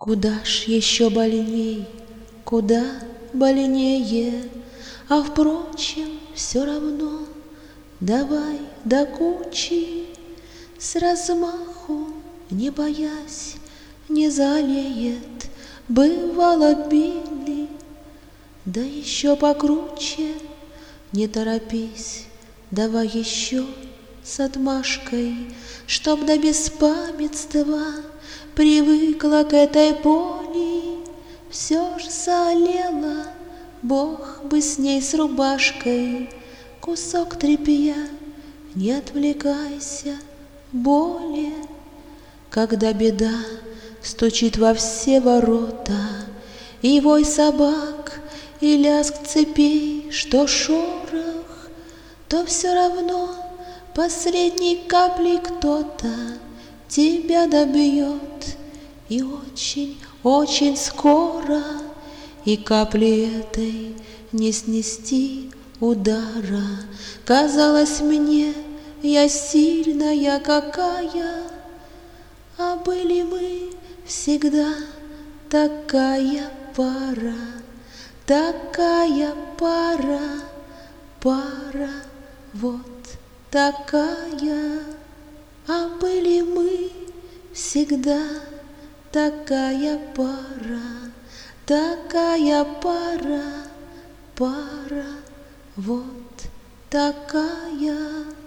Куда ж еще больней, куда больнее, а впрочем, все равно давай до кучи, с размаху, не боясь, не залеет, бывало били, да еще покруче, не торопись, давай еще с отмашкой, чтоб до беспамятства привыкла к этой боли. Все ж заолела, Бог бы с ней с рубашкой, кусок тряпья, не отвлекайся более. Когда беда стучит во все ворота, и вой собак, и лязг цепей, что шорох, то все равно последней каплей кто-то тебя добьет, и очень, очень скоро, и капли этой не снести удара. Казалось мне, я сильная какая, а были мы всегда такая пара, такая пара, пара, вот такая. А были мы всегда такая пара, такая пара, пара, вот такая.